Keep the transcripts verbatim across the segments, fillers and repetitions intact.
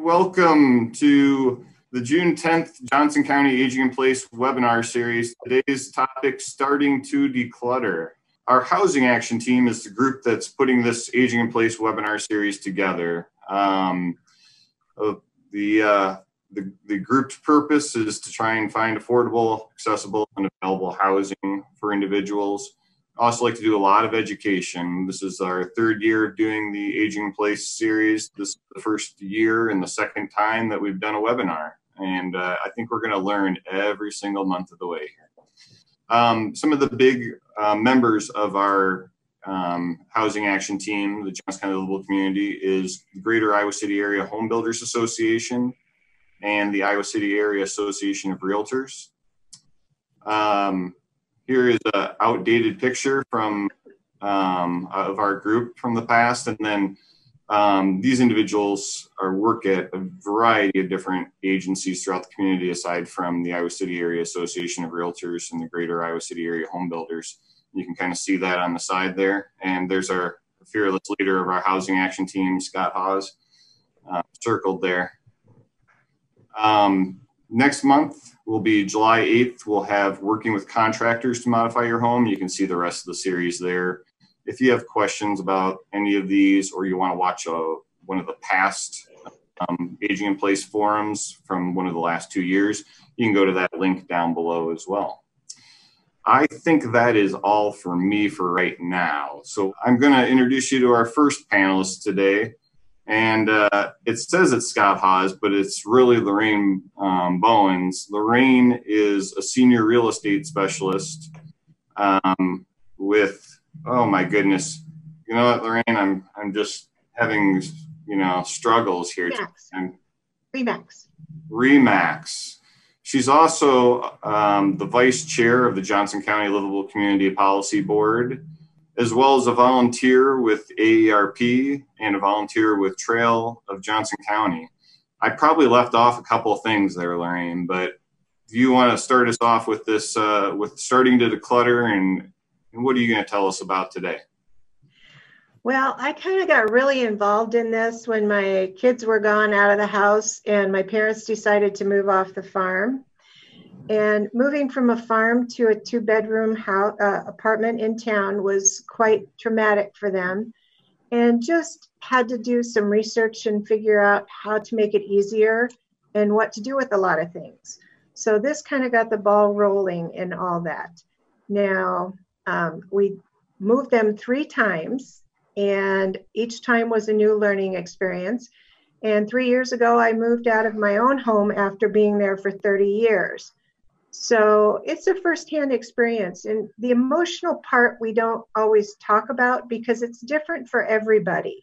Welcome to the June tenth Johnson County Aging in Place webinar series. Today's topic, starting to declutter. Our housing action team is the group that's putting this Aging in Place webinar series together. Um, uh, the, uh, the, the group's purpose is to try and find affordable, accessible, and available housing for individuals. I also like to do a lot of education. This is our third year of doing the Aging in Place series. This is the first year and the second time that we've done a webinar. And uh, I think we're going to learn every single month of the way here. Um, some of the big uh, members of our um, housing action team, the Johnson County Livable Community, is the Greater Iowa City Area Home Builders Association and the Iowa City Area Association of Realtors. Um, Here is an outdated picture from um, of our group from the past, and then um, these individuals are work at a variety of different agencies throughout the community, aside from the Iowa City Area Association of Realtors and the Greater Iowa City Area Home Builders. You can kind of see that on the side there, and there's our fearless leader of our housing action team, Scott Hawes, uh, circled there. Um, Next month will be July eighth. We'll have working with contractors to modify your home. You can see the rest of the series there. If you have questions about any of these, or you want to watch a, one of the past um, Aging in Place forums from one of the last two years, you can go to that link down below as well. I think that is all for me for right now. So I'm going to introduce you to our first panelist today. And uh, it says it's Scott Hawes, but it's really Lorraine um, Bowens. Lorraine is a senior real estate specialist um, with, oh my goodness, you know what, Lorraine, I'm I'm just having, you know, struggles here. Remax. Remax. Remax. She's also um, the vice chair of the Johnson County Livable Community Policy Board, as well as a volunteer with A E R P and a volunteer with Trail of Johnson County. I probably left off a couple of things there, Lorraine, but do you want to start us off with this, uh, with starting to declutter, and, and what are you going to tell us about today? Well, I kind of got really involved in this when my kids were gone out of the house and my parents decided to move off the farm. And moving from a farm to a two-bedroom house, uh, apartment in town was quite traumatic for them, and just had to do some research and figure out how to make it easier and what to do with a lot of things. So this kind of got the ball rolling in all that. Now, um, we moved them three times, and each time was a new learning experience. And three years ago, I moved out of my own home after being there for thirty years. So it's a firsthand experience, and the emotional part we don't always talk about because it's different for everybody.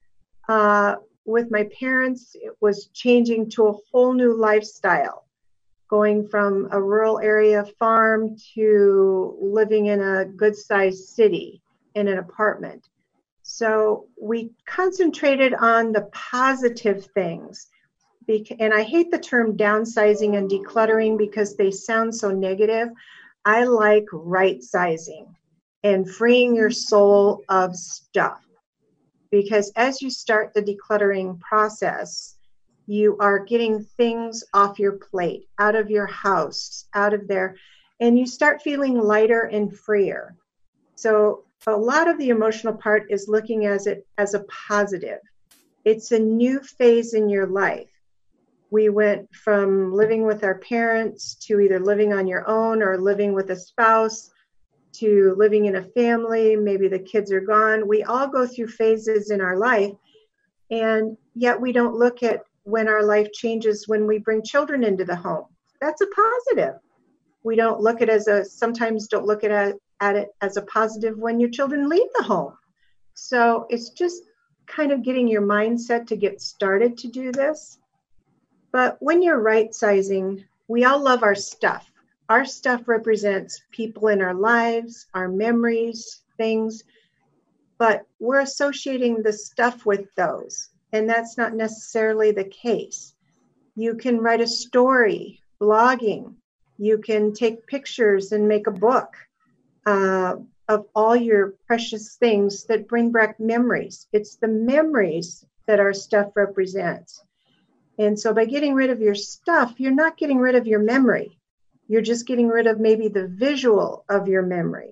Uh, with my parents, it was changing to a whole new lifestyle, going from a rural area farm to living in a good-sized city in an apartment. So we concentrated on the positive things. And I hate the term downsizing and decluttering because they sound so negative. I like right sizing and freeing your soul of stuff. Because as you start the decluttering process, you are getting things off your plate, out of your house, out of there, and you start feeling lighter and freer. So a lot of the emotional part is looking at it as a positive. It's a new phase in your life. We went from living with our parents to either living on your own or living with a spouse to living in a family. Maybe the kids are gone. We all go through phases in our life, and yet we don't look at when our life changes when we bring children into the home. That's a positive. We don't look at it as a, sometimes don't look at it, at it as a positive when your children leave the home. So it's just kind of getting your mindset to get started to do this. But when you're right sizing, we all love our stuff. Our stuff represents people in our lives, our memories, things, but we're associating the stuff with those, and that's not necessarily the case. You can write a story, blogging. You can take pictures and make a book uh, of all your precious things that bring back memories. It's the memories that our stuff represents. And so by getting rid of your stuff, you're not getting rid of your memory. You're just getting rid of maybe the visual of your memory.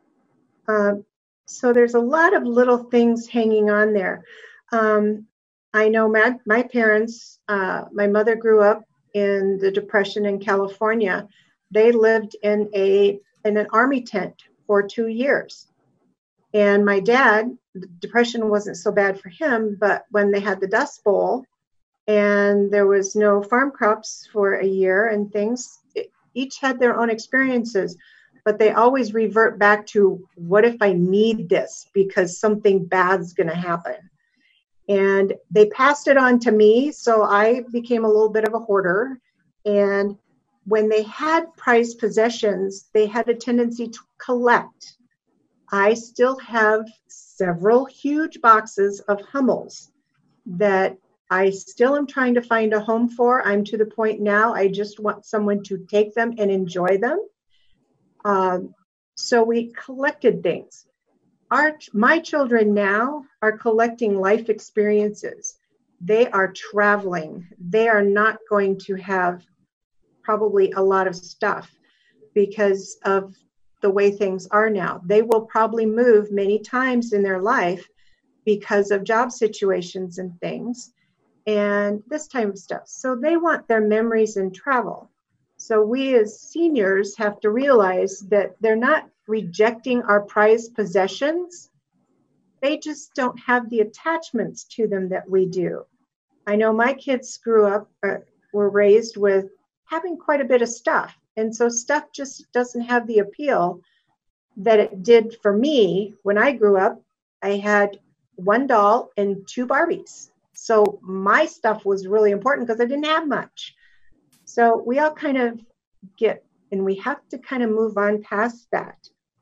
Um, so there's a lot of little things hanging on there. Um, I know my, my parents, uh, my mother grew up in the Depression in California. They lived in a in an army tent for two years. And my dad, the Depression wasn't so bad for him, but when they had the Dust Bowl and there was no farm crops for a year and things, it, each had their own experiences, but they always revert back to, what if I need this because something bad's going to happen? And they passed it on to me, so I became a little bit of a hoarder. And when they had prized possessions, they had a tendency to collect. I still have several huge boxes of Hummels that I still am trying to find a home for. I'm to the point now, I just want someone to take them and enjoy them. Um, so we collected things. Our, my children now are collecting life experiences. They are traveling. They are not going to have probably a lot of stuff because of the way things are now. They will probably move many times in their life because of job situations and things and this type of stuff. So they want their memories and travel. So we as seniors have to realize that they're not rejecting our prized possessions. They just don't have the attachments to them that we do. I know my kids grew up, uh, were raised with having quite a bit of stuff. And so stuff just doesn't have the appeal that it did for me. When I grew up, I had one doll and two Barbies. So my stuff was really important because I didn't have much. So we all kind of get, and we have to kind of move on past that.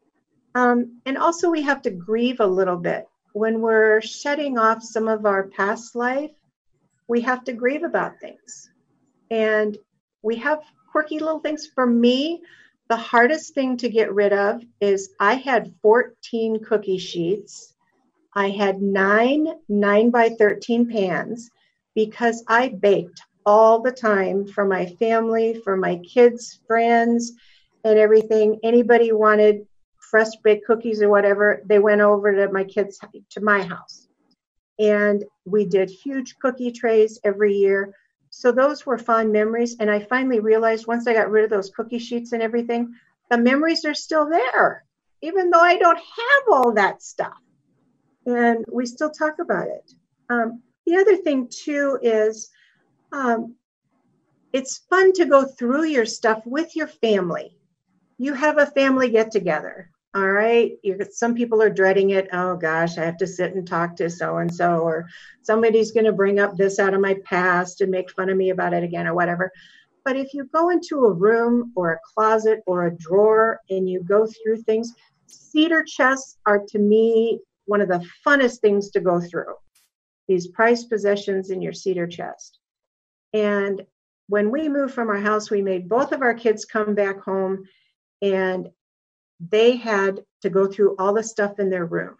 Um, and also we have to grieve a little bit. When we're shutting off some of our past life, we have to grieve about things. And we have quirky little things. For me, the hardest thing to get rid of is I had fourteen cookie sheets. I had nine nine by thirteen pans because I baked all the time for my family, for my kids, friends, and everything. Anybody wanted fresh baked cookies or whatever, they went over to my kids, to my house. And we did huge cookie trays every year. So those were fond memories. And I finally realized once I got rid of those cookie sheets and everything, the memories are still there, even though I don't have all that stuff. And we still talk about it. Um, the other thing too is um, it's fun to go through your stuff with your family. You have a family get together. All right. You're, some people are dreading it. Oh gosh, I have to sit and talk to so-and-so, or somebody's going to bring up this out of my past and make fun of me about it again or whatever. But if you go into a room or a closet or a drawer and you go through things, cedar chests are to me one of the funnest things to go through. These prized possessions in your cedar chest. And when we moved from our house, we made both of our kids come back home, and they had to go through all the stuff in their room.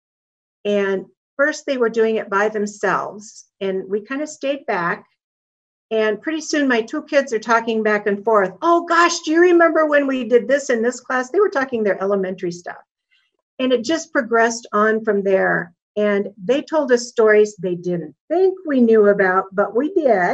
And first they were doing it by themselves, and we kind of stayed back. And pretty soon my two kids are talking back and forth. Oh gosh, do you remember when we did this in this class? They were talking their elementary stuff. And it just progressed on from there. And they told us stories they didn't think we knew about, but we did.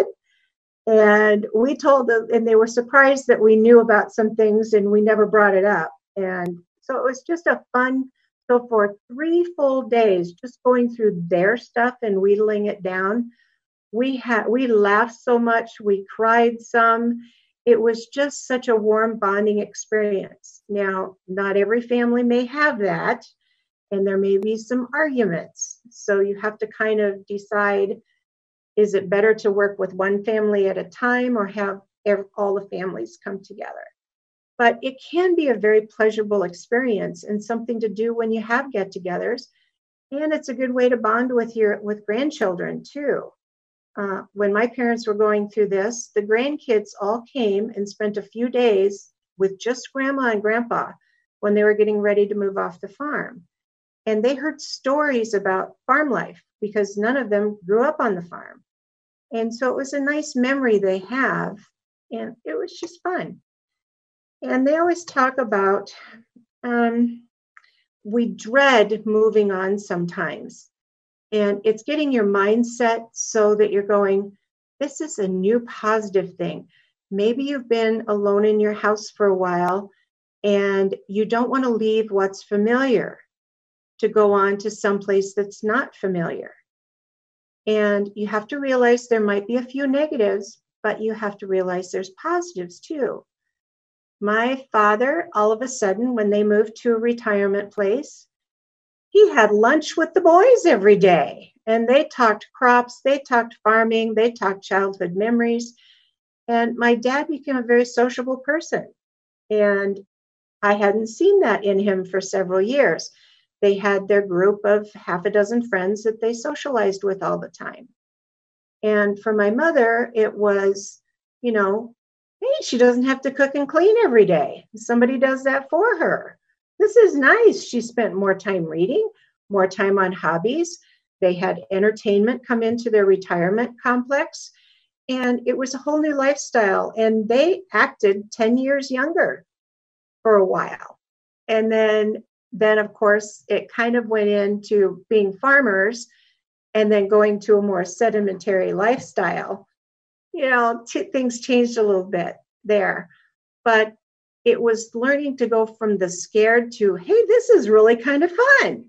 And we told them, and they were surprised that we knew about some things and we never brought it up. And so it was just a fun, so for three full days, just going through their stuff and wheedling it down, we had, we laughed so much, we cried some. It was just such a warm bonding experience. Now, not every family may have that, and there may be some arguments. So you have to kind of decide, is it better to work with one family at a time or have all the families come together? But it can be a very pleasurable experience and something to do when you have get-togethers. And it's a good way to bond with your with grandchildren too. Uh, when my parents were going through this, the grandkids all came and spent a few days with just grandma and grandpa when they were getting ready to move off the farm. And they heard stories about farm life because none of them grew up on the farm. And so it was a nice memory they have, and it was just fun. And they always talk about, um, we dread moving on sometimes. And it's getting your mindset so that you're going, this is a new positive thing. Maybe you've been alone in your house for a while and you don't want to leave what's familiar to go on to someplace that's not familiar. And you have to realize there might be a few negatives, but you have to realize there's positives too. My father, all of a sudden, when they moved to a retirement place, he had lunch with the boys every day. And they talked crops, they talked farming, they talked childhood memories. And my dad became a very sociable person. And I hadn't seen that in him for several years. They had their group of half a dozen friends that they socialized with all the time. And for my mother, it was, you know, hey, she doesn't have to cook and clean every day. Somebody does that for her. This is nice. She spent more time reading, more time on hobbies. They had entertainment come into their retirement complex. And it was a whole new lifestyle. And they acted ten years younger for a while. And then, then of course, it kind of went into being farmers and then going to a more sedentary lifestyle. You know, t- things changed a little bit there. But it was learning to go from the scared to, hey, this is really kind of fun.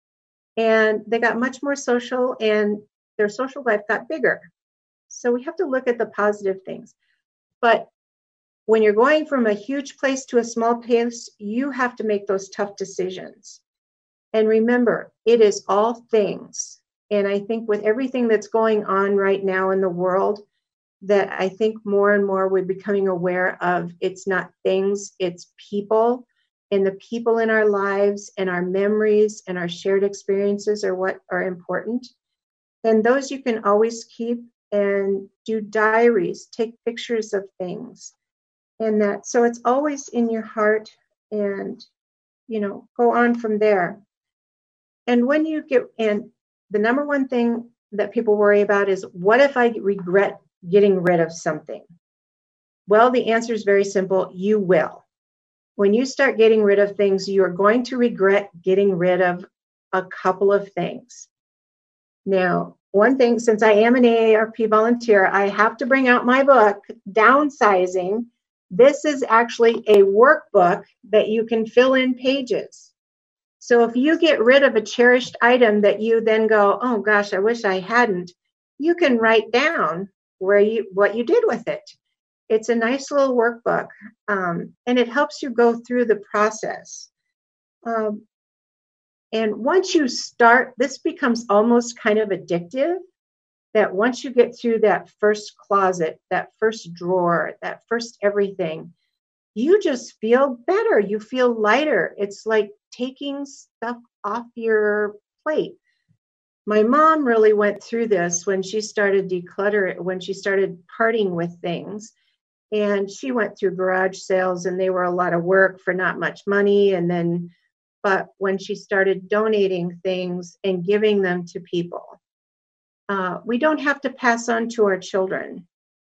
And they got much more social and their social life got bigger. So we have to look at the positive things. But when you're going from a huge place to a small place, you have to make those tough decisions. And remember, it is all things. And I think with everything that's going on right now in the world, that I think more and more we're becoming aware of, it's not things, it's people. And the people in our lives and our memories and our shared experiences are what are important. And those you can always keep and do diaries, take pictures of things. And that, so it's always in your heart and, you know, go on from there. And when you get, and the number one thing that people worry about is, what if I regret getting rid of something? Well, the answer is very simple. You will. When you start getting rid of things, you are going to regret getting rid of a couple of things. Now, one thing, since I am an A A R P volunteer, I have to bring out my book, Downsizing. This is actually a workbook that you can fill in pages. So if you get rid of a cherished item that you then go, oh gosh, I wish I hadn't, you can write down where you what you did with it. It's a nice little workbook, um, and it helps you go through the process. Um, and once you start, this becomes almost kind of addictive, that once you get through that first closet, that first drawer, that first everything, you just feel better. You feel lighter. It's like taking stuff off your plate. My mom really went through this when she started declutter, when she started parting with things. And she went through garage sales and they were a lot of work for not much money. And then, but when she started donating things and giving them to people, uh, we don't have to pass on to our children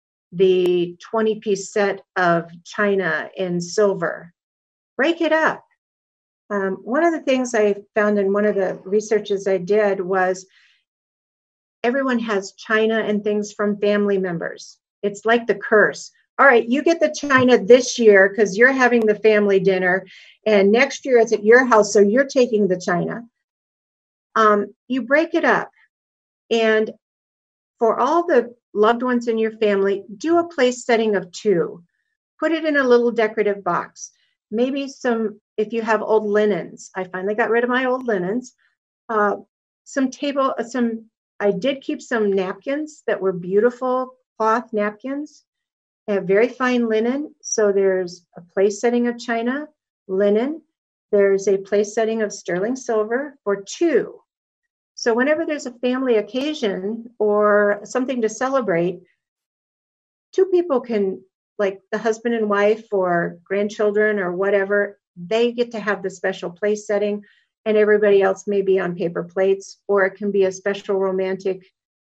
the twenty piece set of china and silver. Break it up. Um, one of the things I found in one of the researches I did was everyone has china and things from family members. It's like the curse. All right, you get the china this year because you're having the family dinner, and next year it's at your house, so you're taking the china. Um, you break it up. And for all the loved ones in your family, do a place setting of two. Put it in a little decorative box. Maybe some, if you have old linens, I finally got rid of my old linens. Uh, some table, uh, some, I did keep some napkins that were beautiful cloth napkins. I have very fine linen. So there's a place setting of china, linen. There's a place setting of sterling silver for two. So whenever there's a family occasion or something to celebrate, two people can, like the husband and wife or grandchildren or whatever, they get to have the special place setting, and everybody else may be on paper plates, or it can be a special romantic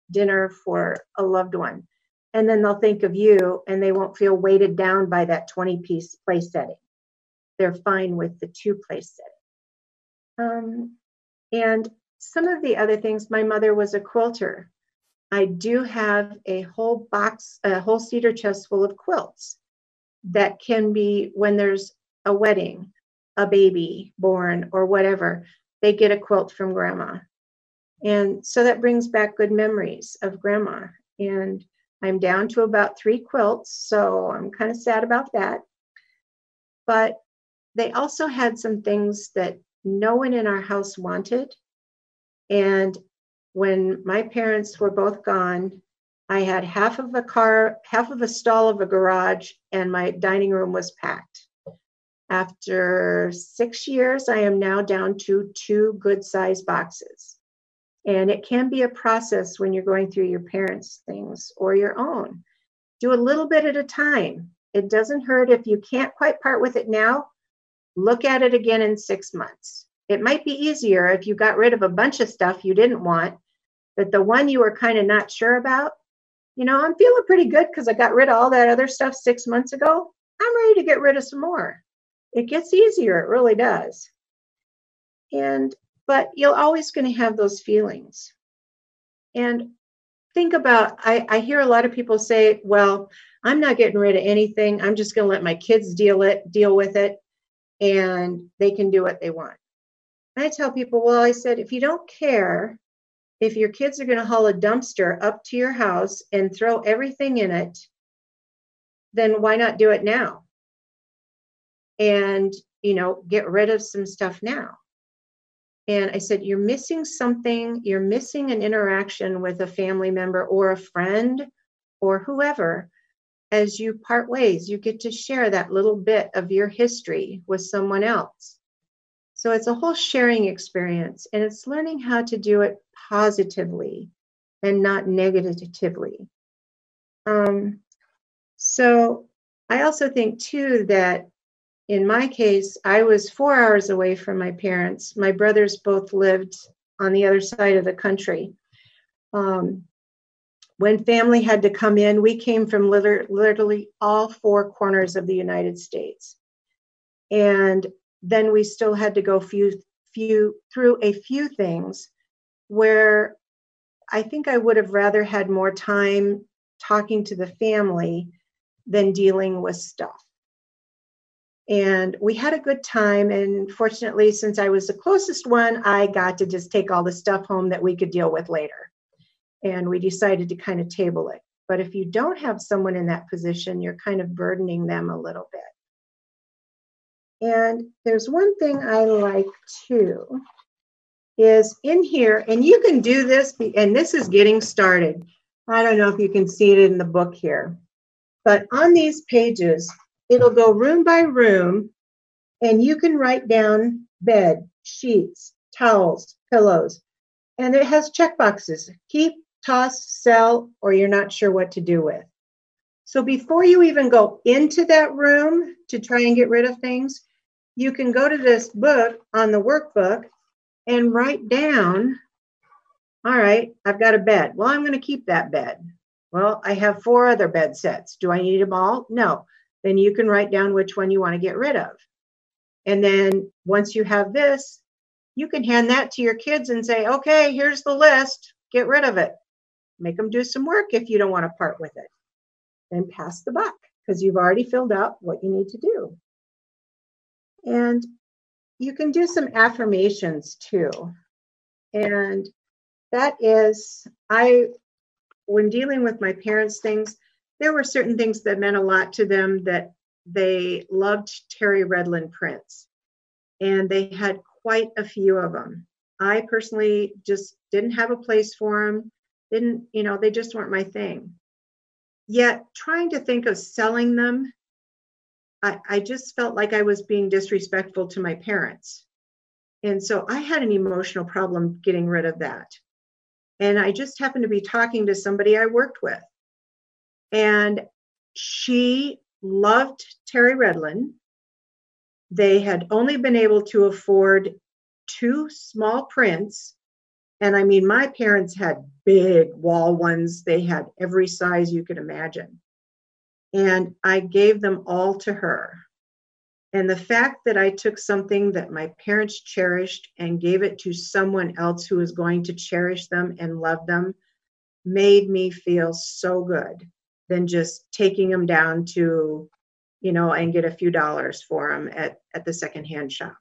dinner for a loved one. And then they'll think of you and they won't feel weighted down by that twenty piece place setting. They're fine with the two place setting. Um, and some of the other things, my mother was a quilter. I do have a whole box, a whole cedar chest full of quilts that can be, when there's a wedding, a baby born or whatever, they get a quilt from grandma. And so that brings back good memories of grandma. And I'm down to about three quilts, so I'm kind of sad about that. But they also had some things that no one in our house wanted. And when my parents were both gone, I had half of a car, half of a stall of a garage, and my dining room was packed. After six years, I am now down to two good-sized boxes. And it can be a process when you're going through your parents' things or your own. Do a little bit at a time. It doesn't hurt if you can't quite part with it now. Look at it again in six months. It might be easier if you got rid of a bunch of stuff you didn't want, but the one you were kind of not sure about, you know, I'm feeling pretty good because I got rid of all that other stuff six months ago. I'm ready to get rid of some more. It gets easier. It really does. And, but you're always going to have those feelings. And think about, I, I hear a lot of people say, well, I'm not getting rid of anything. I'm just going to let my kids deal it, deal with it, and they can do what they want. And I tell people, well, I said, if you don't care if your kids are going to haul a dumpster up to your house and throw everything in it, then why not do it now? And, you know, get rid of some stuff now. And I said, you're missing something. You're missing an interaction with a family member or a friend or whoever. As you part ways, you get to share that little bit of your history with someone else. So it's a whole sharing experience, and it's learning how to do it positively and not negatively. Um, so I also think, too, that in my case, I was four hours away from my parents. My brothers both lived on the other side of the country. Um, when family had to come in, we came from liter- literally all four corners of the United States. And then we still had to go few, few, through a few things where I think I would have rather had more time talking to the family than dealing with stuff. And we had a good time. And fortunately, since I was the closest one, I got to just take all the stuff home that we could deal with later. And we decided to kind of table it. But if you don't have someone in that position, you're kind of burdening them a little bit. And there's one thing I like too, is in here, and you can do this, and this is getting started. I don't know if you can see it in the book here, but on these pages, it'll go room by room, and you can write down bed, sheets, towels, pillows, and it has check boxes. Keep, toss, sell, or you're not sure what to do with. So before you even go into that room to try and get rid of things, you can go to this book on the workbook and write down, all right, I've got a bed. Well, I'm going to keep that bed. Well, I have four other bed sets. Do I need them all? No. Then you can write down which one you want to get rid of. And then once you have this, you can hand that to your kids and say, okay, here's the list. Get rid of it. Make them do some work if you don't want to part with it. Then pass the buck because you've already filled out what you need to do. And you can do some affirmations too. And that is, I, when dealing with my parents' things, there were certain things that meant a lot to them, that they loved Terry Redlin prints. And they had quite a few of them. I personally just didn't have a place for them. Didn't, you know, they just weren't my thing. Yet trying to think of selling them, I, I just felt like I was being disrespectful to my parents. And so I had an emotional problem getting rid of that. And I just happened to be talking to somebody I worked with. And she loved Terry Redlin. They had only been able to afford two small prints And I mean, my parents had big wall ones. They had every size you could imagine. And I gave them all to her. And the fact that I took something that my parents cherished and gave it to someone else who was going to cherish them and love them made me feel so good than just taking them down to, you know, and get a few dollars for them at, at the secondhand shop.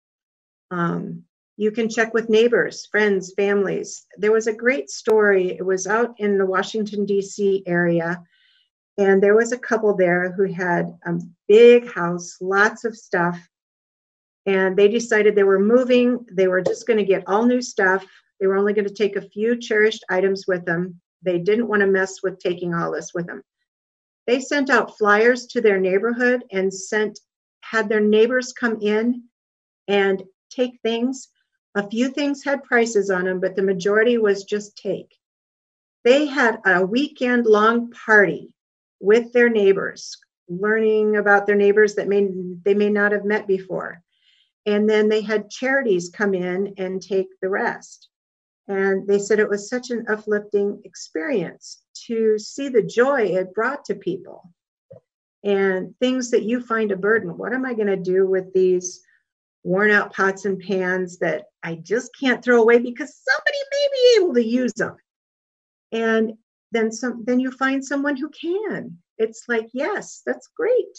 Um, you can check with neighbors, friends, families. There was a great story. It was out in the Washington, D C area. And there was a couple there who had a big house, lots of stuff. And they decided they were moving. They were just going to get all new stuff. They were only going to take a few cherished items with them. They didn't want to mess with taking all this with them. They sent out flyers to their neighborhood and sent, had their neighbors come in and take things. A few things had prices on them, but the majority was just take. They had a weekend long party with their neighbors, learning about their neighbors that may they may not have met before. And then they had charities come in and take the rest. And they said it was such an uplifting experience to see the joy it brought to people. And things that you find a burden. What am I going to do with these worn out pots and pans that I just can't throw away because somebody may be able to use them? And then some, then you find someone who can. It's like, yes, that's great.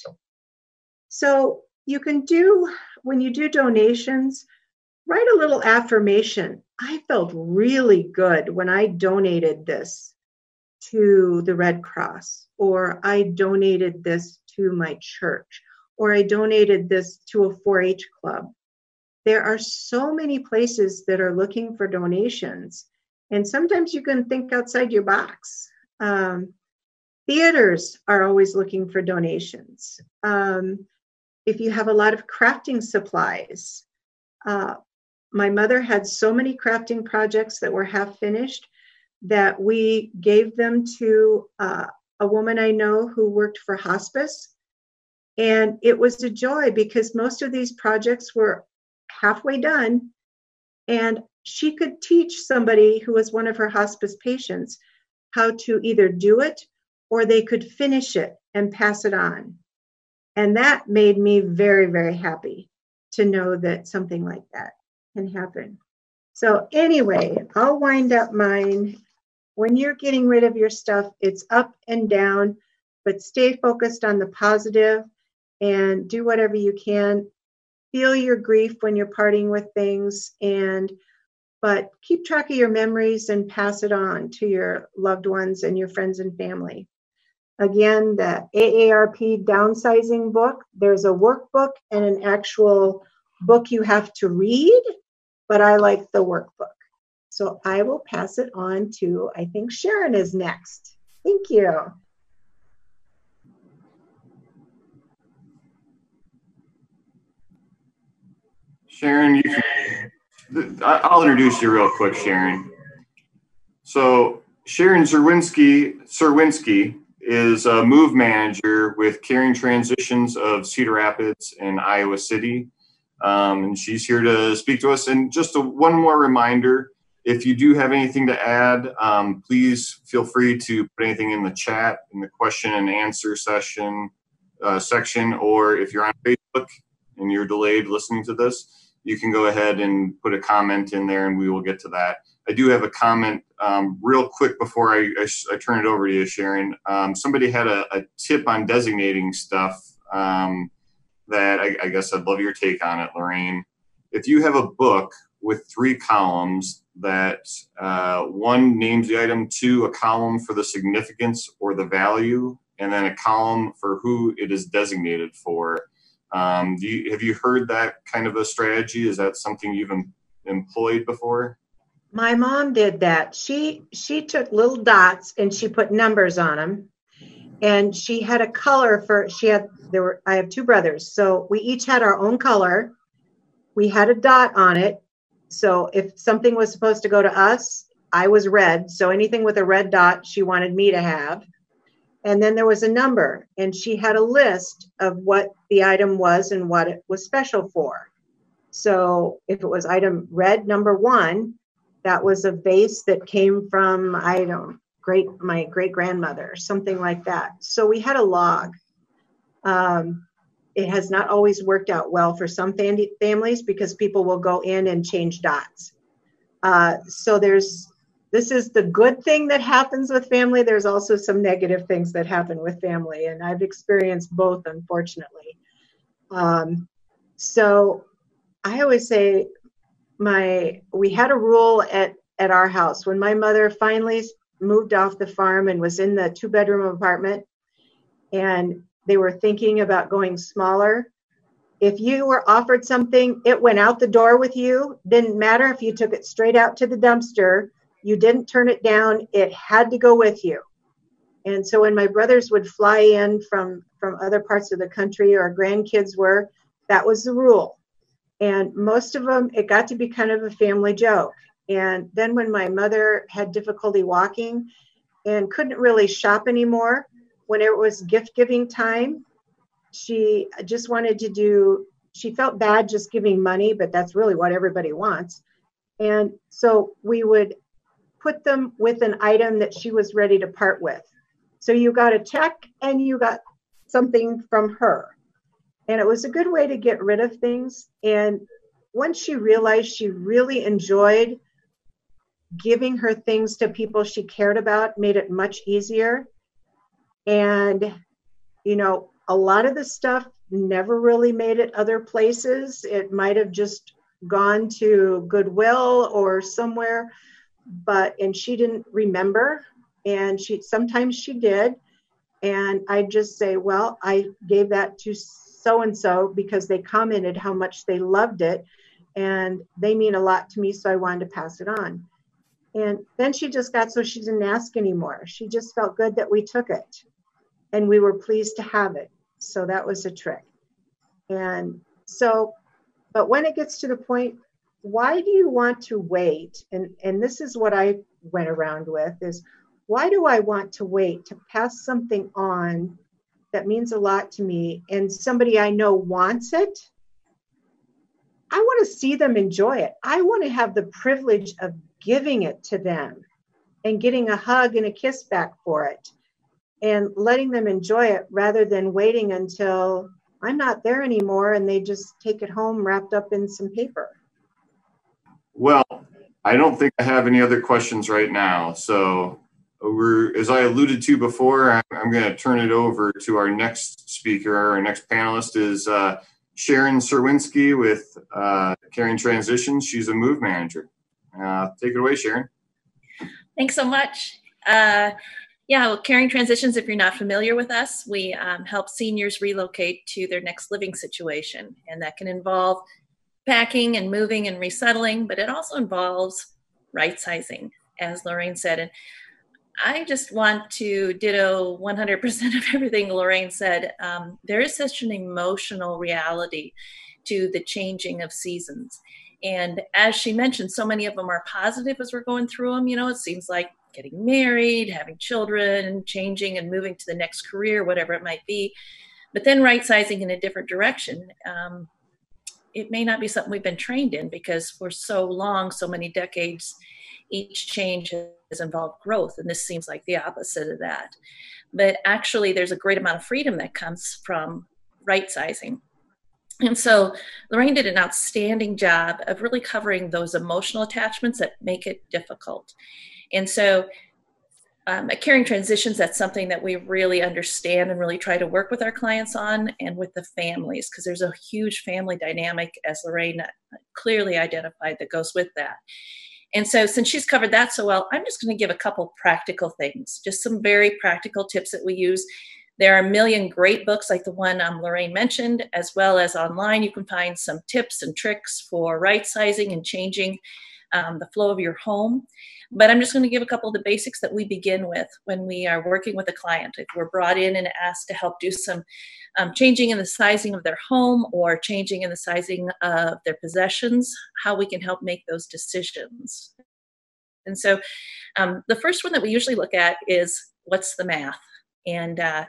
So you can do, when you do donations, write a little affirmation. I felt really good when I donated this to the Red Cross, or I donated this to my church, or I donated this to a four H club. There are so many places that are looking for donations. And sometimes you can think outside your box. Um, theaters are always looking for donations. Um, if you have a lot of crafting supplies, uh, my mother had so many crafting projects that were half finished that we gave them to uh, a woman I know who worked for hospice. And it was a joy because most of these projects were halfway done. And she could teach somebody who was one of her hospice patients how to either do it or they could finish it and pass it on. And that made me very, very happy to know that something like that can happen. So anyway, I'll wind up mine. When you're getting rid of your stuff, it's up and down, but stay focused on the positive and do whatever you can. Feel your grief when you're parting with things, and but keep track of your memories and pass it on to your loved ones and your friends and family. Again, the A A R P downsizing book, there's a workbook and an actual book you have to read, but I like the workbook. So I will pass it on to, I think Sharon is next. Thank you. Sharon, you can, I'll introduce you real quick, Sharon. So Sharon Zerwinski, Zerwinski is a move manager with Caring Transitions of Cedar Rapids and Iowa City. Um, and she's here to speak to us. And just a, one more reminder, if you do have anything to add, um, please feel free to put anything in the chat in the question and answer session uh, section, or if you're on Facebook and you're delayed listening to this, you can go ahead and put a comment in there and we will get to that. I do have a comment um, real quick before I, I, I turn it over to you, Sharon. Um, somebody had a, a tip on designating stuff um, that I, I guess I'd love your take on it, Lorraine. If you have a book with three columns that uh, one names the item, two, a column for the significance or the value, and then a column for who it is designated for. Um, do you, have you heard that kind of a strategy? Is that something you've em- employed before? My mom did that. She she took little dots and she put numbers on them. And she had a color for, she had, there were, I have two brothers. So we each had our own color. We had a dot on it. So if something was supposed to go to us, I was red. So anything with a red dot, she wanted me to have. And then there was a number, and she had a list of what the item was and what it was special for. So if it was item red number one, that was a vase that came from, I don't, great, my great grandmother, something like that. So we had a log. Um, it has not always worked out well for some fam- families because people will go in and change dots. Uh, so there's, this is the good thing that happens with family. There's also some negative things that happen with family, and I've experienced both, unfortunately. Um, so I always say, my we had a rule at at our house when my mother finally moved off the farm and was in the two bedroom apartment, and they were thinking about going smaller. If you were offered something, it went out the door with you. Didn't matter if you took it straight out to the dumpster. You didn't turn it down. It had to go with you. And so when my brothers would fly in from, from other parts of the country, or grandkids were, that was the rule. And most of them, it got to be kind of a family joke. And then when my mother had difficulty walking and couldn't really shop anymore, when it was gift giving time, she just wanted to do, she felt bad just giving money, but that's really what everybody wants. And so we would put them with an item that she was ready to part with. So you got a check and you got something from her. And it was a good way to get rid of things. And once she realized she really enjoyed giving her things to people she cared about, made it much easier. And, you know, a lot of the stuff never really made it other places. It might have just gone to Goodwill or somewhere, but, and she didn't remember. And she, sometimes she did. And I just say, well, I gave that to so-and-so because they commented how much they loved it. And they mean a lot to me, so I wanted to pass it on. And then she just got so she didn't ask anymore. She just felt good that we took it. And we were pleased to have it. So that was a trick. And so, but when it gets to the point, why do you want to wait? And, and this is what I went around with is, why do I want to wait to pass something on that means a lot to me and somebody I know wants it? I want to see them enjoy it. I want to have the privilege of giving it to them and getting a hug and a kiss back for it and letting them enjoy it rather than waiting until I'm not there anymore and they just take it home wrapped up in some paper. Well, I don't think I have any other questions right now. So we're, as I alluded to before, I'm, I'm going to turn it over to our next speaker. Our next panelist is uh, Sharon Serwinski with uh, Caring Transitions. She's a move manager. Uh, take it away, Sharon. Thanks so much. Uh, yeah, well, Caring Transitions, if you're not familiar with us, we um, help seniors relocate to their next living situation. And that can involve packing and moving and resettling, but it also involves right sizing, as Lorraine said. And I just want to ditto one hundred percent of everything Lorraine said. Um, there is such an emotional reality to the changing of seasons. And as she mentioned, so many of them are positive as we're going through them. You know, it seems like getting married, having children, changing and moving to the next career, whatever it might be. But then right sizing in a different direction. Um, it may not be something we've been trained in because for so long, so many decades, each change has involved growth. And this seems like the opposite of that. But actually, there's a great amount of freedom that comes from right sizing. And so Lorraine did an outstanding job of really covering those emotional attachments that make it difficult. And so um, at Caring Transitions, that's something that we really understand and really try to work with our clients on and with the families, because there's a huge family dynamic, as Lorraine clearly identified, that goes with that. And so since she's covered that so well, I'm just going to give a couple practical things, just some very practical tips that we use. There are a million great books like the one um, Lorraine mentioned, as well as online you can find some tips and tricks for right sizing and changing um, the flow of your home. But I'm just going to give a couple of the basics that we begin with when we are working with a client. If we're brought in and asked to help do some um, changing in the sizing of their home or changing in the sizing of their possessions, how we can help make those decisions. And so um, the first one that we usually look at is, what's the math? And, uh,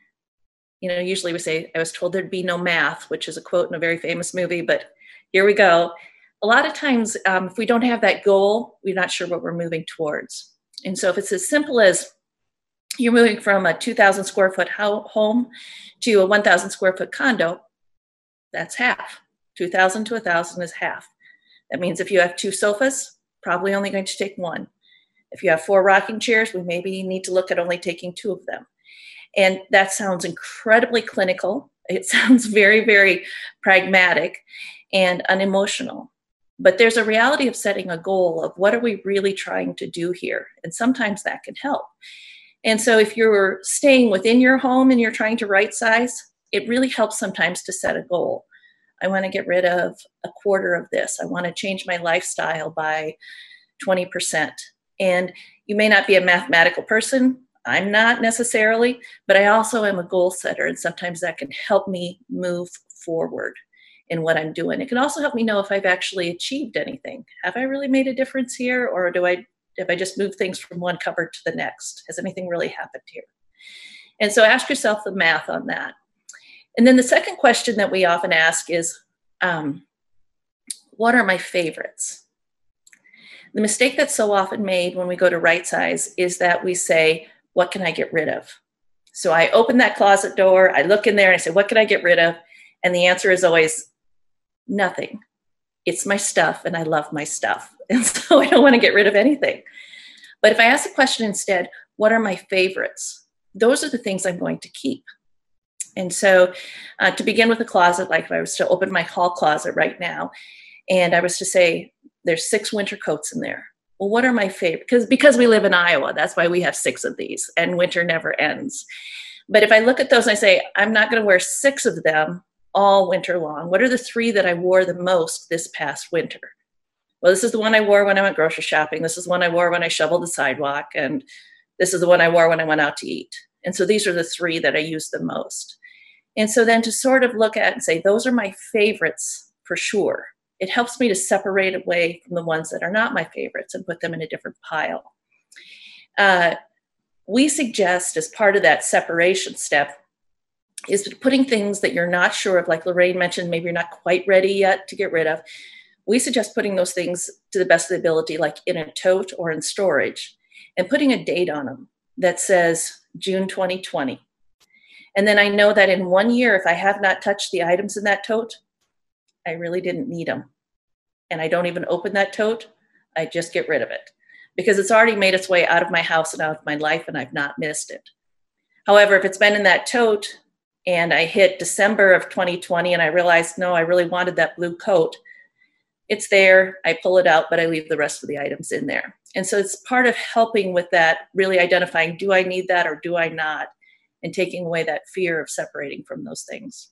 you know, usually we say, I was told there'd be no math, which is a quote in a very famous movie, but here we go. a lot of times, um, if we don't have that goal, we're not sure what we're moving towards. And so if it's as simple as you're moving from a two thousand square foot home to a one thousand square foot condo, that's half. two thousand to one thousand is half. That means if you have two sofas, probably only going to take one. If you have four rocking chairs, we maybe need to look at only taking two of them. And that sounds incredibly clinical. It sounds very, very pragmatic and unemotional. But there's a reality of setting a goal of what are we really trying to do here? And sometimes that can help. And so if you're staying within your home and you're trying to right size, it really helps sometimes to set a goal. I want to get rid of a quarter of this. I want to change my lifestyle by twenty percent. And you may not be a mathematical person. I'm not necessarily, but I also am a goal setter. And sometimes that can help me move forward in what I'm doing. It can also help me know if I've actually achieved anything. Have I really made a difference here? Or do I, have I just moved things from one cupboard to the next? Has anything really happened here? And so ask yourself the math on that. And then the second question that we often ask is, um, what are my favorites? The mistake that's so often made when we go to right size is that we say, what can I get rid of? So I open that closet door, I look in there and I say, what can I get rid of? And the answer is always nothing. It's my stuff and I love my stuff. And so I don't want to get rid of anything. But if I ask the question instead, what are my favorites? Those are the things I'm going to keep. And so uh, to begin with a closet, like if I was to open my hall closet right now, and I was to say, there's six winter coats in there. Well, what are my favorite? Because because we live in Iowa, that's why we have six of these, and winter never ends. But if I look at those and I say, I'm not going to wear six of them all winter long. What are the three that I wore the most this past winter? Well, this is the one I wore when I went grocery shopping. This is the one I wore when I shoveled the sidewalk. And this is the one I wore when I went out to eat. And so these are the three that I use the most. And so then to sort of look at and say, those are my favorites for sure. It helps me to separate away from the ones that are not my favorites and put them in a different pile. Uh, we suggest as part of that separation step is putting things that you're not sure of, like Lorraine mentioned, maybe you're not quite ready yet to get rid of. We suggest putting those things to the best of the ability, like in a tote or in storage, and putting a date on them that says June twenty twenty. And then I know that in one year, if I have not touched the items in that tote, I really didn't need them. And I don't even open that tote. I just get rid of it because it's already made its way out of my house and out of my life and I've not missed it. However, if it's been in that tote and I hit December of twenty twenty and I realized, no, I really wanted that blue coat, it's there, I pull it out, but I leave the rest of the items in there. And so it's part of helping with that, really identifying, do I need that or do I not? And taking away that fear of separating from those things.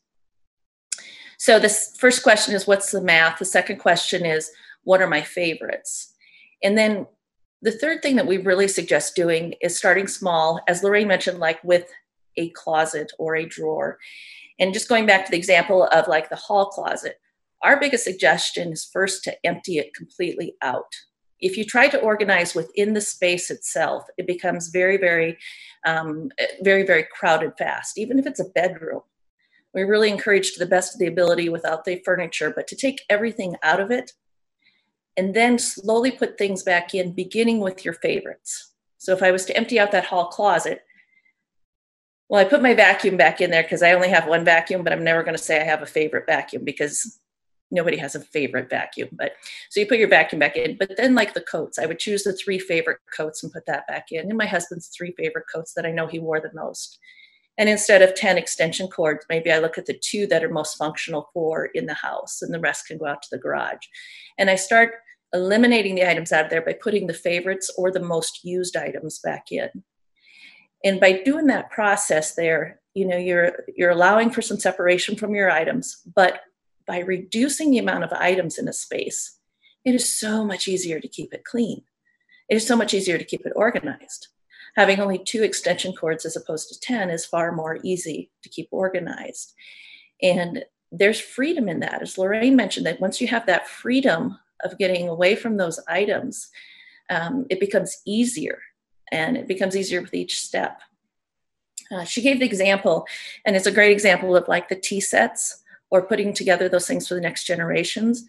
So this first question is, what's the math? The second question is, what are my favorites? And then the third thing that we really suggest doing is starting small, as Lorraine mentioned, like with a closet or a drawer. And just going back to the example of like the hall closet, our biggest suggestion is first to empty it completely out. If you try to organize within the space itself, it becomes very, very, um, very, very crowded fast, even if it's a bedroom. We really encourage to the best of the ability without the furniture, but to take everything out of it and then slowly put things back in, beginning with your favorites. So if I was to empty out that hall closet, well, I put my vacuum back in there because I only have one vacuum, but I'm never going to say I have a favorite vacuum because nobody has a favorite vacuum. But so you put your vacuum back in, but then like the coats, I would choose the three favorite coats and put that back in. And my husband's three favorite coats that I know he wore the most. And instead of ten extension cords, maybe I look at the two that are most functional for in the house and the rest can go out to the garage. And I start eliminating the items out of there by putting the favorites or the most used items back in. And by doing that process there, you know, you're, you're allowing for some separation from your items, but by reducing the amount of items in a space, it is so much easier to keep it clean. It is so much easier to keep it organized. Having only two extension cords as opposed to ten is far more easy to keep organized. And there's freedom in that. As Lorraine mentioned, that once you have that freedom of getting away from those items, um, it becomes easier, and it becomes easier with each step. Uh, she gave the example, and it's a great example of like the tea sets or putting together those things for the next generations.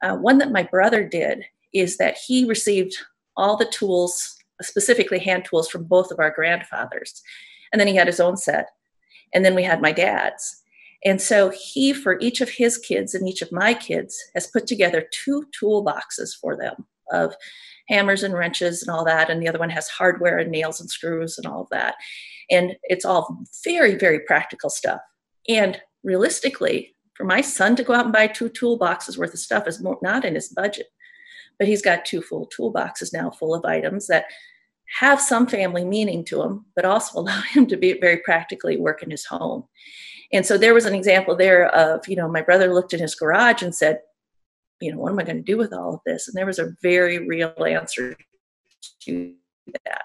Uh, one that my brother did is that he received all the tools, specifically hand tools, from both of our grandfathers. And then he had his own set. And then we had my dad's. And so he, for each of his kids and each of my kids, has put together two toolboxes for them of hammers and wrenches and all that. And the other one has hardware and nails and screws and all of that. And it's all very, very practical stuff. And realistically, for my son to go out and buy two toolboxes worth of stuff is not in his budget. But he's got two full toolboxes now full of items that have some family meaning to him, but also allow him to be very practically work in his home. And so there was an example there of, you know, my brother looked in his garage and said, you know, what am I going to do with all of this? And there was a very real answer to that.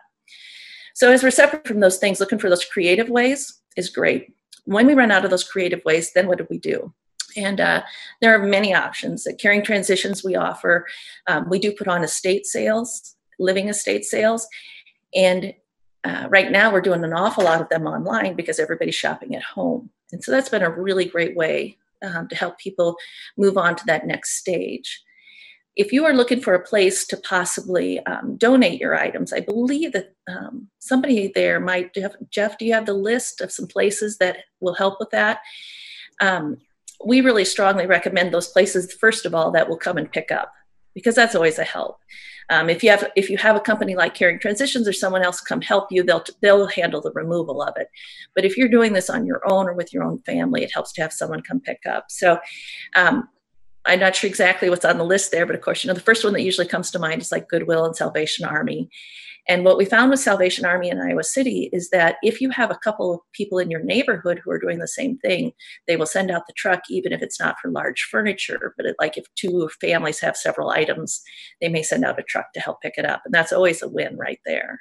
So as we're separate from those things, looking for those creative ways is great. When we run out of those creative ways, then what do we do? And uh, there are many options. At Caring Transitions, we offer, um, we do put on estate sales, living estate sales. And uh, right now we're doing an awful lot of them online because everybody's shopping at home. And so that's been a really great way um, to help people move on to that next stage. If you are looking for a place to possibly um, donate your items, I believe that um, somebody there might, Jeff, Jeff, do you have the list of some places that will help with that? Um, we really strongly recommend those places, first of all, that will come and pick up, because that's always a help. Um, if you have if you have a company like Caring Transitions or someone else come help you, they'll they'll handle the removal of it. But if you're doing this on your own or with your own family, it helps to have someone come pick up. So um, I'm not sure exactly what's on the list there, but of course, you know, the first one that usually comes to mind is like Goodwill and Salvation Army. And what we found with Salvation Army in Iowa City is that if you have a couple of people in your neighborhood who are doing the same thing, they will send out the truck, even if it's not for large furniture. But it, like if two families have several items, they may send out a truck to help pick it up. And that's always a win right there.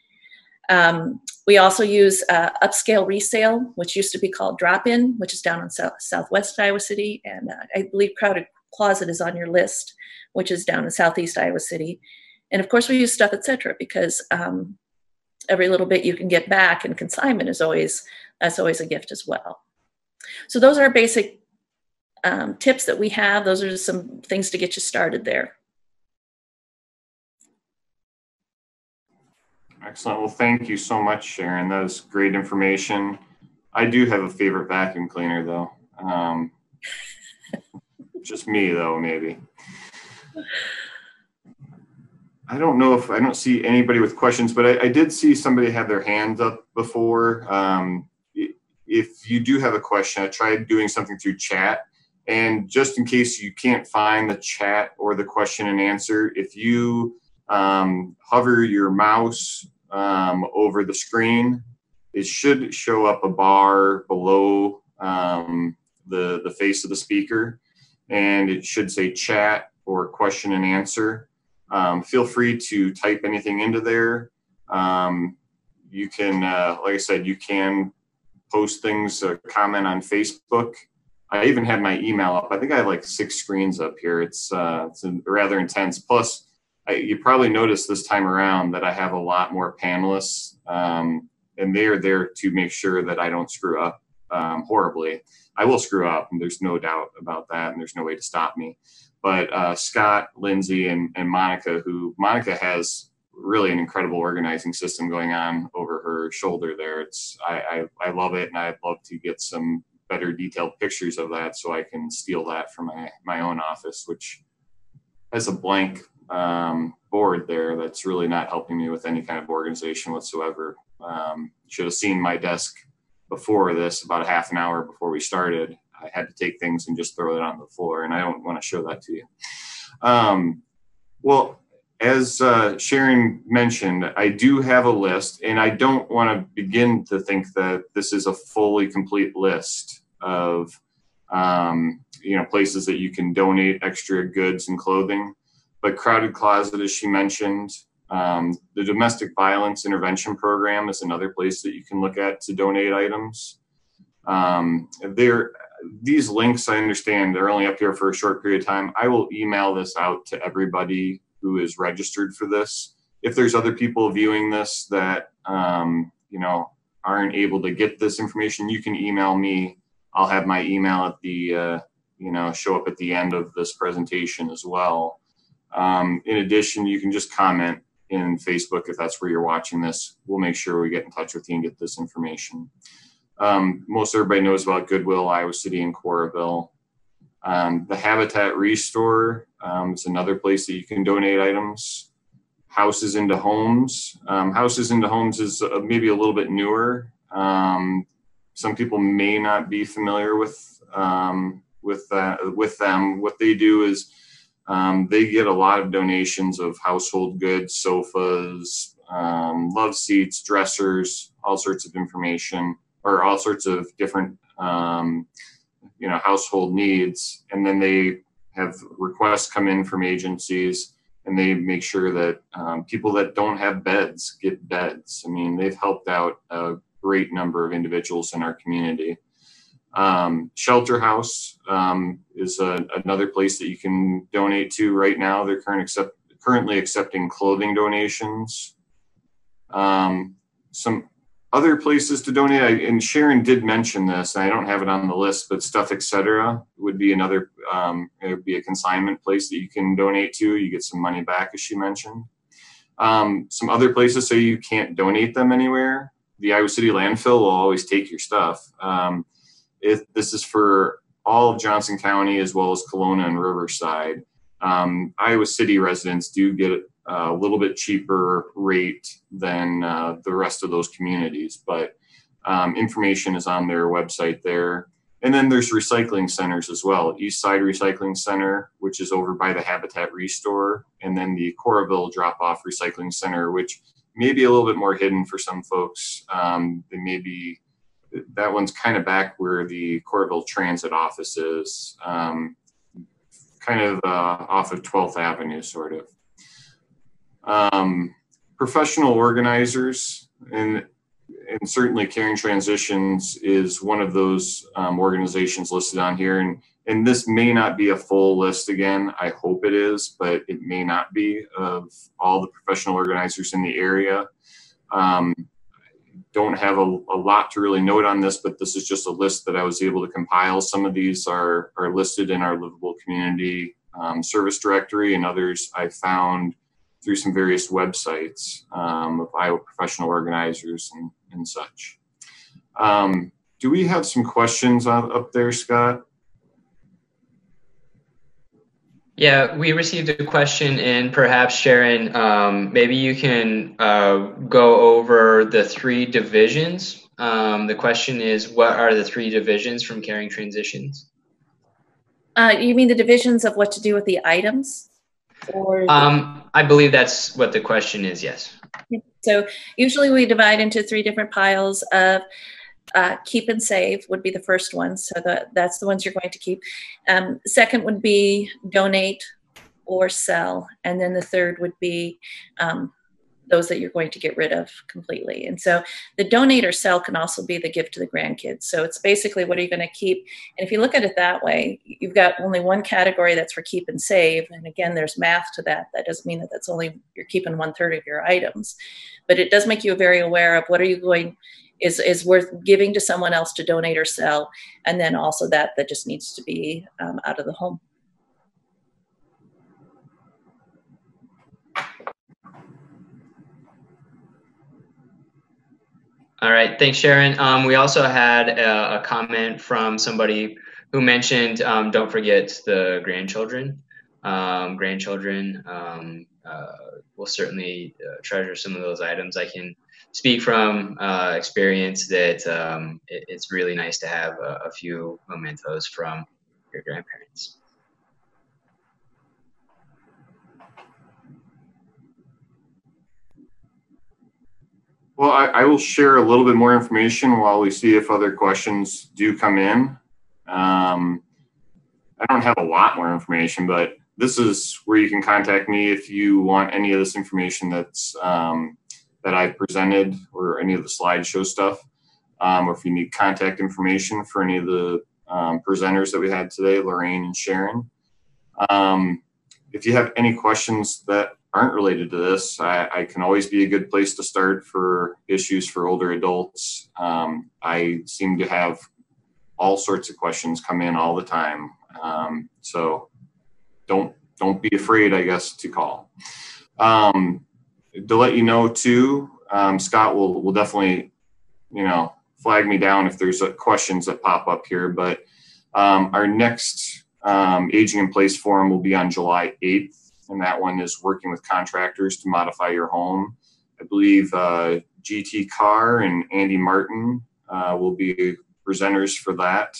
Um, we also use uh, Upscale Resale, which used to be called Drop-In, which is down in south, southwest Iowa City. And uh, I believe Crowded Closet is on your list, which is down in southeast Iowa City. And of course, we use Stuff Etc. because um, every little bit you can get back, and consignment is always, that's always a gift as well. So those are basic um, tips that we have. Those are just some things to get you started there. Excellent. Well, thank you so much, Sharon. That was great information. I do have a favorite vacuum cleaner, though. Um, just me, though, maybe. I don't know if I don't see anybody with questions, but I, I did see somebody have their hands up before. Um, if you do have a question, I tried doing something through chat. And just in case you can't find the chat or the question and answer, if you um, hover your mouse um, over the screen, it should show up a bar below um, the, the face of the speaker. And it should say chat or question and answer. Um, feel free to type anything into there. Um, you can, uh, like I said, you can post things, uh, comment on Facebook. I even had my email up. I think I have like six screens up here. It's, uh, it's rather intense. Plus, I, you probably noticed this time around that I have a lot more panelists, um, and they are there to make sure that I don't screw up um, horribly. I will screw up, and there's no doubt about that, and there's no way to stop me. But uh, Scott, Lindsay, and, and Monica, who Monica has really an incredible organizing system going on over her shoulder there. It's I, I, I love it, and I'd love to get some better detailed pictures of that so I can steal that from my, my own office, which has a blank um, board there that's really not helping me with any kind of organization whatsoever. Um, should have seen my desk before this, about a half an hour before we started. I had to take things and just throw it on the floor, and I don't want to show that to you. Um, well, as uh, Sharon mentioned, I do have a list, and I don't want to begin to think that this is a fully complete list of um, you know, places that you can donate extra goods and clothing. But Crowded Closet, as she mentioned, um, the Domestic Violence Intervention Program is another place that you can look at to donate items. Um, there. These links, I understand, they're only up here for a short period of time. I will email this out to everybody who is registered for this. If there's other people viewing this that, um, you know, aren't able to get this information, you can email me. I'll have my email at the, uh, you know, show up at the end of this presentation as well. Um, in addition, you can just comment in Facebook if that's where you're watching this. We'll make sure we get in touch with you and get this information. Um, most everybody knows about Goodwill, Iowa City, and Coralville. Um, the Habitat Restore um, is another place that you can donate items. Houses into Homes. Um, Houses into Homes is uh, maybe a little bit newer. Um, some people may not be familiar with um, with that, with them. What they do is um, they get a lot of donations of household goods, sofas, um, love seats, dressers, all sorts of information, or all sorts of different um, you know, household needs. And then they have requests come in from agencies, and they make sure that um, people that don't have beds get beds. I mean, they've helped out a great number of individuals in our community. Um, Shelter House um, is a, another place that you can donate to right now. They're current accept, currently accepting clothing donations. Um, some other places to donate, I, and Sharon did mention this, and I don't have it on the list, but Stuff Et Cetera would be another, um, it would be a consignment place that you can donate to. You get some money back, as she mentioned. Um, some other places say you can't donate them anywhere. The Iowa City landfill will always take your stuff. Um, if this is for all of Johnson County as well as Kelowna and Riverside. Um, Iowa City residents do get a little bit cheaper rate than uh, the rest of those communities, but um, information is on their website there. And then there's recycling centers as well. East Side Recycling Center, which is over by the Habitat Restore, and then the Coralville Drop-Off Recycling Center, which may be a little bit more hidden for some folks. Um, they may be, that one's kind of back where the Coralville Transit office is, um, kind of uh, off of twelfth Avenue, sort of. Um, professional organizers, and and certainly Caring Transitions is one of those um, organizations listed on here. And, and this may not be a full list again. I hope it is, but it may not be, of all the professional organizers in the area. Um, don't have a, a lot to really note on this, but this is just a list that I was able to compile. Some of these are, are listed in our Livable Community um, service directory, and others I found through some various websites um, of Iowa professional organizers and, and such. Um, do we have some questions on, up there, Scott? Yeah, we received a question, and perhaps Sharon, um, maybe you can uh, go over the three divisions. Um, the question is, what are the three divisions from Caring Transitions? Uh, you mean the divisions of what to do with the items? Or um, I believe that's what the question is, yes. So usually we divide into three different piles of uh, keep and save would be the first one. So the, that's the ones you're going to keep. Um, second would be donate or sell. And then the third would be um, those that you're going to get rid of completely. And so the donate or sell can also be the gift to the grandkids. So it's basically, what are you going to keep? And if you look at it that way, you've got only one category that's for keep and save. And again, there's math to that. That doesn't mean that that's only, you're keeping one third of your items, but it does make you very aware of what are you going, is, is worth giving to someone else to donate or sell. And then also that, that just needs to be um, out of the home. All right, thanks, Sharon. Um, we also had a, a comment from somebody who mentioned, um, don't forget the grandchildren. Um, grandchildren um, uh, will certainly uh, treasure some of those items. I can speak from uh, experience that um, it, it's really nice to have a, a few mementos from your grandparents. Well, I, I will share a little bit more information while we see if other questions do come in. Um, I don't have a lot more information, but this is where you can contact me if you want any of this information that's um, that I presented, or any of the slideshow stuff, um, or if you need contact information for any of the um, presenters that we had today, Lorraine and Sharon. Um, if you have any questions that aren't related to this, I, I can always be a good place to start for issues for older adults. Um, I seem to have all sorts of questions come in all the time. Um, so don't don't be afraid, I guess, to call. Um, to let you know too, um, Scott will will definitely, you know, flag me down if there's uh, questions that pop up here. But um, our next um, Aging in Place forum will be on July eighth, and that one is working with contractors to modify your home. I believe uh, G T Carr and Andy Martin uh, will be presenters for that.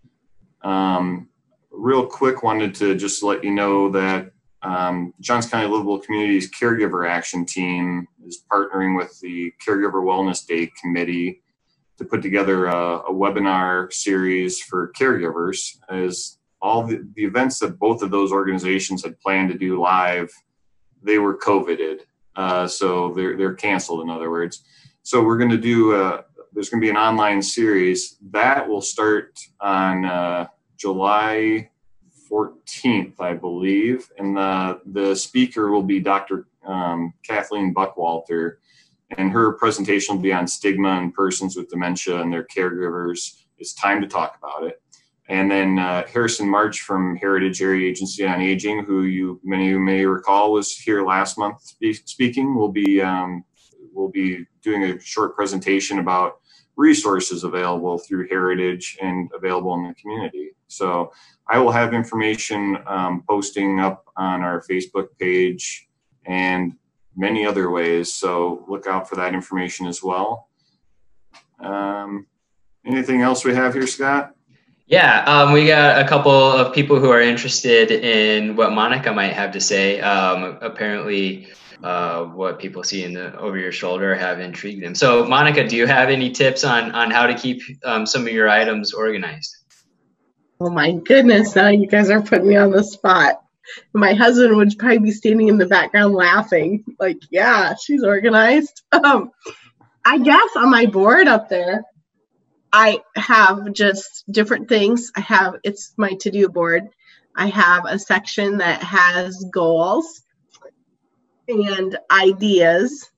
Um, real quick, wanted to just let you know that um, Johnson County Livable Communities Caregiver Action Team is partnering with the Caregiver Wellness Day Committee to put together a, a webinar series for caregivers, as all the, the events that both of those organizations had planned to do live, they were COVIDed. Uh, so they're, they're canceled, in other words. So we're going to do, uh, there's going to be an online series that will start on uh, July fourteenth, I believe. And the, the speaker will be Doctor Um, Kathleen Buckwalter. And her presentation will be on stigma in persons with dementia and their caregivers. It's time to talk about it. And then uh, Harrison March from Heritage Area Agency on Aging, who you many of you may recall was here last month spe- speaking, will be um, will be doing a short presentation about resources available through Heritage and available in the community. So I will have information um, posting up on our Facebook page and many other ways. So look out for that information as well. Um, anything else we have here, Scott? Yeah, um, we got a couple of people who are interested in what Monica might have to say. Um, apparently, uh, what people see in the over your shoulder have intrigued them. So, Monica, do you have any tips on on how to keep um, some of your items organized? Oh my goodness! Now you guys are putting me on the spot. My husband would probably be standing in the background laughing, like, "Yeah, she's organized." Um, I guess on my board up there, I have just different things. I have, it's my to-do board. I have a section that has goals and ideas,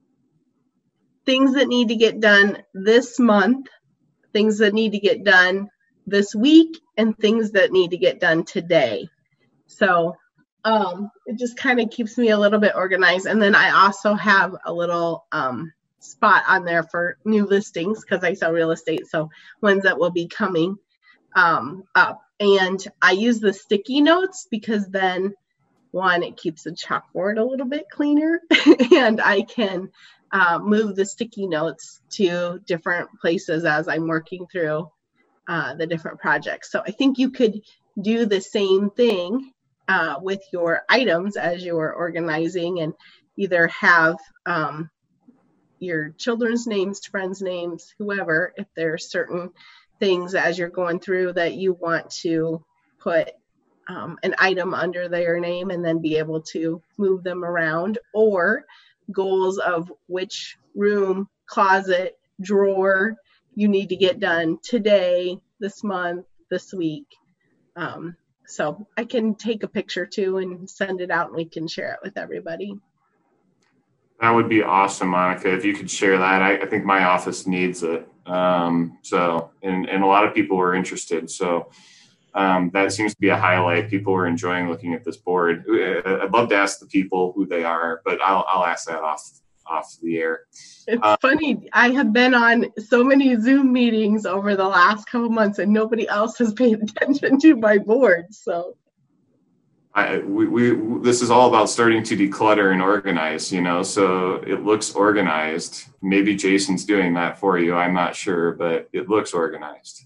things that need to get done this month, things that need to get done this week, and things that need to get done today. So um, it just kind of keeps me a little bit organized. And then I also have a little um, spot on there for new listings because I sell real estate, so ones that will be coming um, up. And I use the sticky notes because then, one, it keeps the chalkboard a little bit cleaner, and I can uh, move the sticky notes to different places as I'm working through uh, the different projects. So I think you could do the same thing uh, with your items as you are organizing, and either have um, your children's names, friends' names, whoever, if there are certain things as you're going through that you want to put um, an item under their name and then be able to move them around, or goals of which room, closet, drawer you need to get done today, this month, this week. Um, so I can take a picture too and send it out, and we can share it with everybody. That would be awesome, Monica, if you could share that. I, I think my office needs it. Um, so, and, and a lot of people were interested. So um, that seems to be a highlight. People were enjoying looking at this board. I'd love to ask the people who they are, but I'll, I'll ask that off, off the air. It's um, funny. I have been on so many Zoom meetings over the last couple months, and nobody else has paid attention to my board. So. I, we, we, this is all about starting to declutter and organize, you know, so it looks organized. Maybe Jason's doing that for you. I'm not sure, but it looks organized.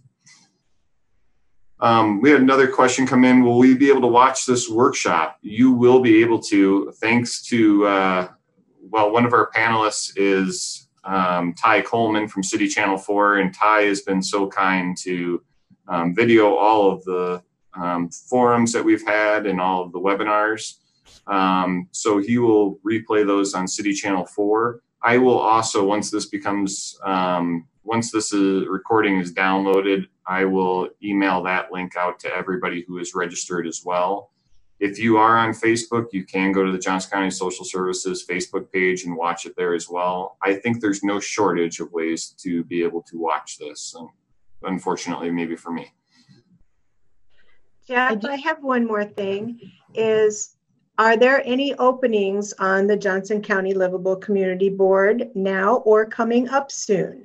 Um, we had another question come in. Will we be able to watch this workshop? You will be able to, thanks to, uh, well, one of our panelists is um, Ty Coleman from City Channel four, and Ty has been so kind to um, video all of the Um, forums that we've had and all of the webinars. Um, so he will replay those on City Channel four. I will also, once this becomes, um, once this is, recording is downloaded, I will email that link out to everybody who is registered as well. If you are on Facebook, you can go to the Johnson County Social Services Facebook page and watch it there as well. I think there's no shortage of ways to be able to watch this, unfortunately, maybe for me. Jeff, I have one more thing. Is are there any openings on the Johnson County Livable Community Board now or coming up soon?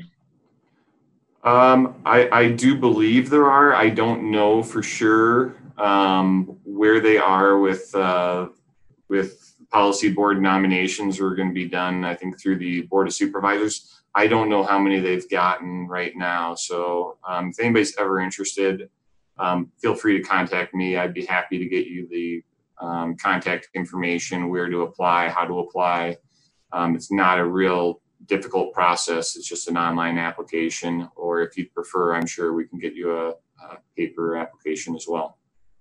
Um, I, I do believe there are. I don't know for sure um, where they are with uh, with policy board nominations are going to be done, I think, through the Board of Supervisors. I don't know how many they've gotten right now. So um, if anybody's ever interested, um, feel free to contact me. I'd be happy to get you the um, contact information, where to apply, how to apply. Um, it's not a real difficult process. It's just an online application, or if you prefer, I'm sure we can get you a, a paper application as well.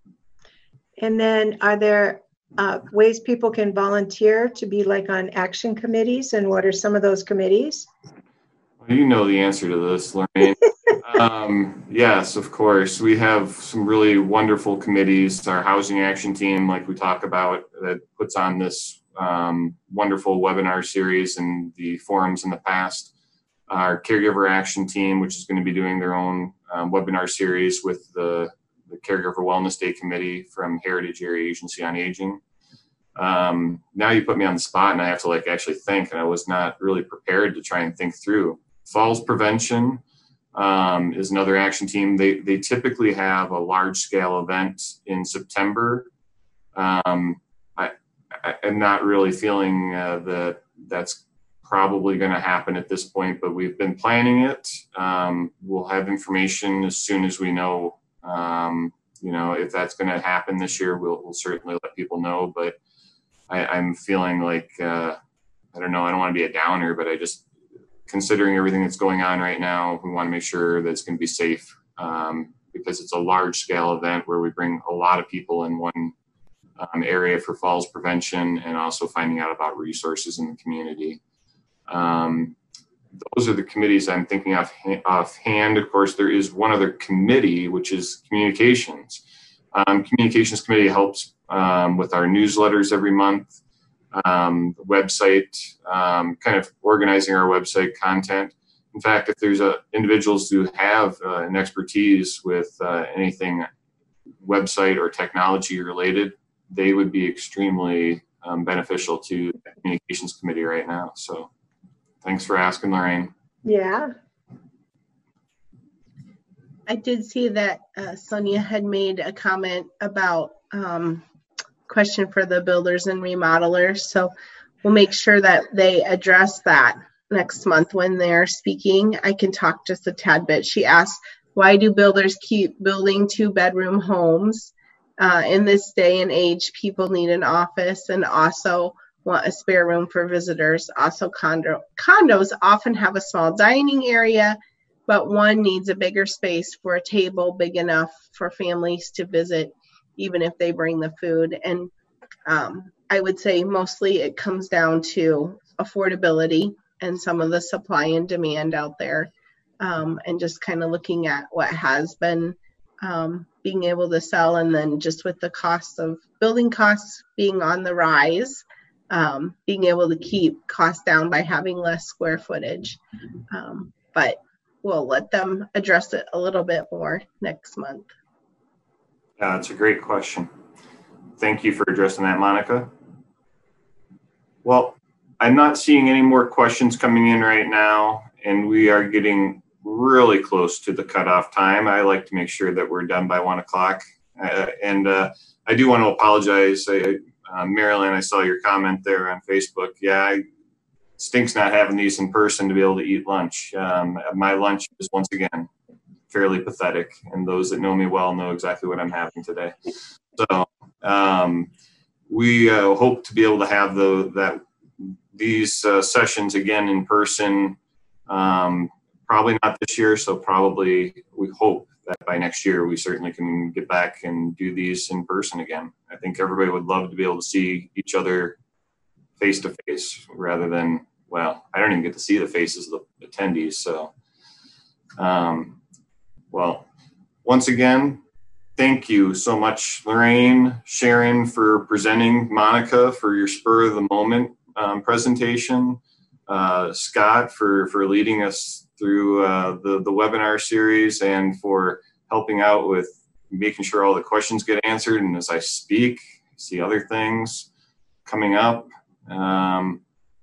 And then are there uh, ways people can volunteer to be like on action committees, and what are some of those committees? Well, you know the answer to this, Lorraine. um, yes, of course. We have some really wonderful committees. Our housing action team, like we talk about, that puts on this um, wonderful webinar series and the forums in the past. Our caregiver action team, which is going to be doing their own um, webinar series with the, the Caregiver Wellness Day Committee from Heritage Area Agency on Aging. Um, now you put me on the spot and I have to like actually think, and I was not really prepared to try and think through. Falls prevention um, is another action team. They, they typically have a large scale event in September. Um, I, I, I'm not really feeling uh, that that's probably going to happen at this point, but we've been planning it. Um, we'll have information as soon as we know, um, you know, if that's going to happen this year. We'll, we'll certainly let people know, but I, I'm feeling like, uh, I don't know, I don't want to be a downer, but I just, considering everything that's going on right now, we want to make sure that it's going to be safe, um, because it's a large scale event where we bring a lot of people in one um, area for falls prevention, and also finding out about resources in the community. Um, those are the committees I'm thinking of offhand. Of course, there is one other committee, which is communications. Um, communications committee helps um, with our newsletters every month. Um, the website, um, kind of organizing our website content. In fact, if there's uh, individuals who have uh, an expertise with uh, anything website or technology related, they would be extremely um, beneficial to the communications committee right now. So thanks for asking, Lorraine. Yeah. I did see that uh, Sonia had made a comment about um, question for the builders and remodelers. So we'll make sure that they address that next month when they're speaking. I can talk just a tad bit. She asked, why do builders keep building two bedroom homes? Uh, in this day and age, people need an office and also want a spare room for visitors. Also, condo condos often have a small dining area, but one needs a bigger space for a table big enough for families to visit, even if they bring the food. And um, I would say mostly it comes down to affordability and some of the supply and demand out there, um, and just kind of looking at what has been um, being able to sell, and then just with the cost of building costs being on the rise, um, being able to keep costs down by having less square footage. Um, but we'll let them address it a little bit more next month. Yeah, that's a great question. Thank you for addressing that, Monica. Well, I'm not seeing any more questions coming in right now, and we are getting really close to the cutoff time. I like to make sure that we're done by one o'clock. Uh, and uh, I do want to apologize. I, uh, Marilyn, I saw your comment there on Facebook. Yeah, I, stinks not having these in person to be able to eat lunch. Um, my lunch is once again fairly pathetic, and those that know me well know exactly what I'm having today. So um, we uh, hope to be able to have the that these uh, sessions again in person. Um, probably not this year, so probably we hope that by next year we certainly can get back and do these in person again. I think everybody would love to be able to see each other face to face rather than, well, I don't even get to see the faces of the attendees. So, um, well, once again, thank you so much, Lorraine, Sharon, for presenting, Monica, for your spur of the moment um, presentation, uh, Scott, for, for leading us through uh, the, the webinar series, and for helping out with making sure all the questions get answered. And as I speak, I see other things coming up. Um,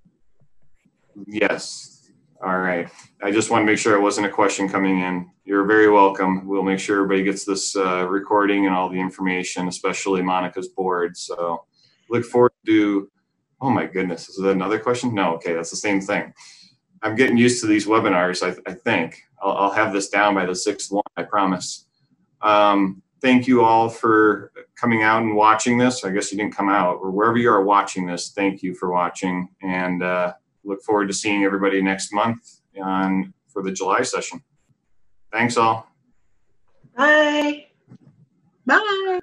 yes. All right. I just want to make sure it wasn't a question coming in. You're very welcome. We'll make sure everybody gets this uh, recording and all the information, especially Monica's board. So look forward to, oh my goodness, is that another question? No, okay, that's the same thing. I'm getting used to these webinars, I, I think. I'll, I'll have this down by the sixth one, I promise. Um, thank you all for coming out and watching this. I guess you didn't come out, or wherever you are watching this, thank you for watching. And uh, look forward to seeing everybody next month on for the July session. Thanks all. Bye. Bye.